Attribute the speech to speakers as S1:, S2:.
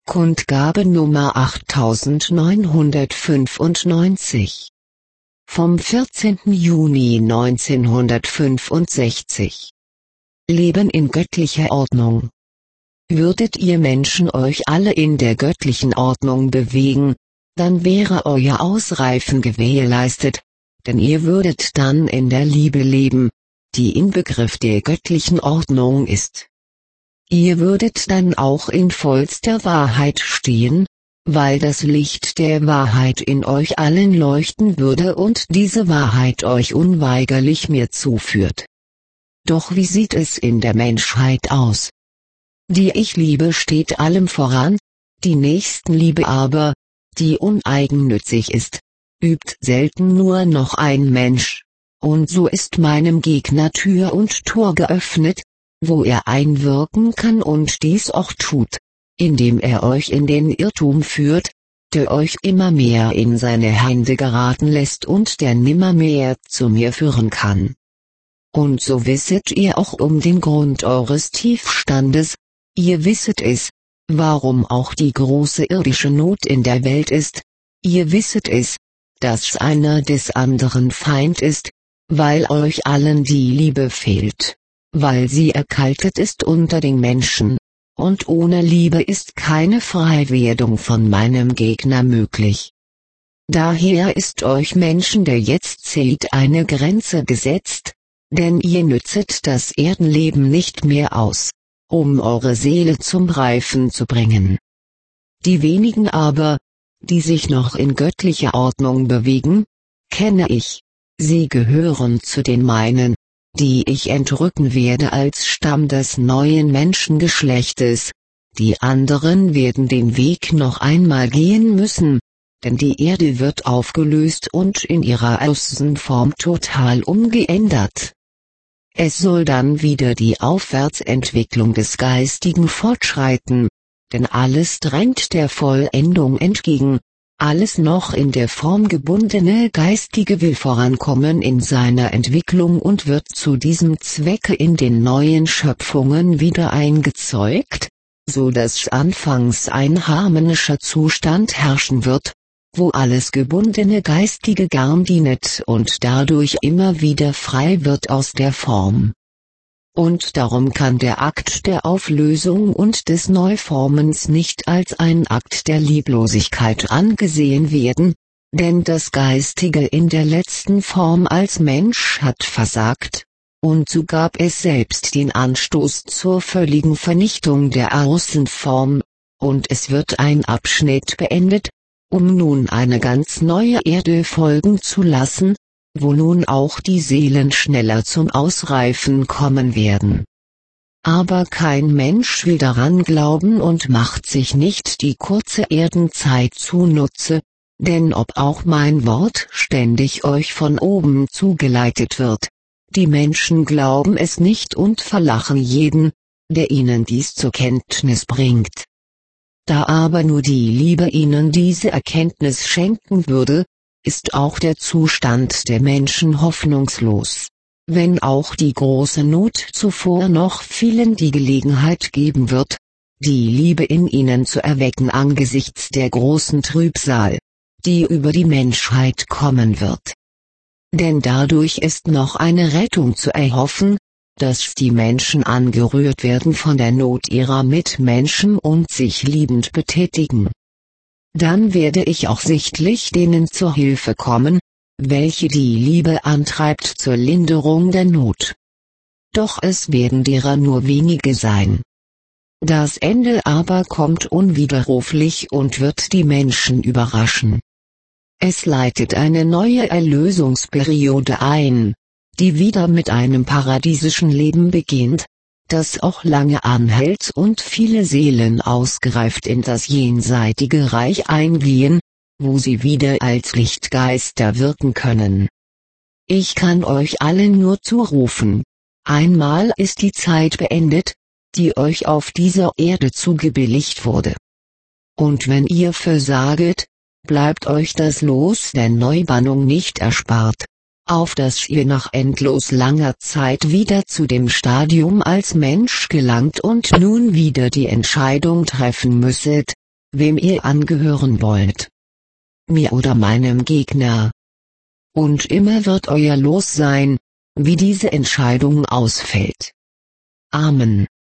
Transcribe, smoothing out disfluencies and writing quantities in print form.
S1: Kundgabe Nummer 8995 vom 14. Juni 1965. Leben in göttlicher Ordnung. Würdet ihr Menschen euch alle in der göttlichen Ordnung bewegen, dann wäre euer Ausreifen gewährleistet, denn ihr würdet dann in der Liebe leben, die Inbegriff der göttlichen Ordnung ist. Ihr würdet dann auch in vollster Wahrheit stehen, weil das Licht der Wahrheit in euch allen leuchten würde und diese Wahrheit euch unweigerlich mir zuführt. Doch wie sieht es in der Menschheit aus? Die Ich-Liebe steht allem voran, die Nächstenliebe aber, die uneigennützig ist, übt selten nur noch ein Mensch, und so ist meinem Gegner Tür und Tor geöffnet, wo er einwirken kann und dies auch tut, indem er euch in den Irrtum führt, der euch immer mehr in seine Hände geraten lässt und der nimmermehr zu mir führen kann. Und so wisset ihr auch um den Grund eures Tiefstandes, ihr wisset es, warum auch die große irdische Not in der Welt ist, ihr wisset es, dass einer des anderen Feind ist, weil euch allen die Liebe fehlt, weil sie erkaltet ist unter den Menschen, und ohne Liebe ist keine Freiwerdung von meinem Gegner möglich. Daher ist euch Menschen der Jetztzeit eine Grenze gesetzt, denn ihr nützet das Erdenleben nicht mehr aus, um eure Seele zum Reifen zu bringen. Die wenigen aber, die sich noch in göttlicher Ordnung bewegen, kenne ich, sie gehören zu den meinen, die ich entrücken werde als Stamm des neuen Menschengeschlechtes, die anderen werden den Weg noch einmal gehen müssen, denn die Erde wird aufgelöst und in ihrer Außenform total umgeändert. Es soll dann wieder die Aufwärtsentwicklung des Geistigen fortschreiten, denn alles drängt der Vollendung entgegen. Alles noch in der Form gebundene Geistige will vorankommen in seiner Entwicklung und wird zu diesem Zwecke in den neuen Schöpfungen wieder eingezeugt, so dass anfangs ein harmonischer Zustand herrschen wird, wo alles gebundene Geistige gern dienet und dadurch immer wieder frei wird aus der Form. Und darum kann der Akt der Auflösung und des Neuformens nicht als ein Akt der Lieblosigkeit angesehen werden, denn das Geistige in der letzten Form als Mensch hat versagt, und so gab es selbst den Anstoß zur völligen Vernichtung der Außenform, und es wird ein Abschnitt beendet, um nun eine ganz neue Erde folgen zu lassen, wo nun auch die Seelen schneller zum Ausreifen kommen werden. Aber kein Mensch will daran glauben und macht sich nicht die kurze Erdenzeit zunutze, denn ob auch mein Wort ständig euch von oben zugeleitet wird, die Menschen glauben es nicht und verlachen jeden, der ihnen dies zur Kenntnis bringt. Da aber nur die Liebe ihnen diese Erkenntnis schenken würde, ist auch der Zustand der Menschen hoffnungslos, wenn auch die große Not zuvor noch vielen die Gelegenheit geben wird, die Liebe in ihnen zu erwecken angesichts der großen Trübsal, die über die Menschheit kommen wird. Denn dadurch ist noch eine Rettung zu erhoffen, dass die Menschen angerührt werden von der Not ihrer Mitmenschen und sich liebend betätigen. Dann werde ich auch sichtlich denen zur Hilfe kommen, welche die Liebe antreibt zur Linderung der Not. Doch es werden derer nur wenige sein. Das Ende aber kommt unwiderruflich und wird die Menschen überraschen. Es leitet eine neue Erlösungsperiode ein, die wieder mit einem paradiesischen Leben beginnt, das auch lange anhält und viele Seelen ausgereift in das jenseitige Reich eingehen, wo sie wieder als Lichtgeister wirken können. Ich kann euch allen nur zurufen: Einmal ist die Zeit beendet, die euch auf dieser Erde zugebilligt wurde. Und wenn ihr versaget, bleibt euch das Los der Neubannung nicht erspart, auf dass ihr nach endlos langer Zeit wieder zu dem Stadium als Mensch gelangt und nun wieder die Entscheidung treffen müsset, wem ihr angehören wollt. Mir oder meinem Gegner. Und immer wird euer Los sein, wie diese Entscheidung ausfällt. Amen.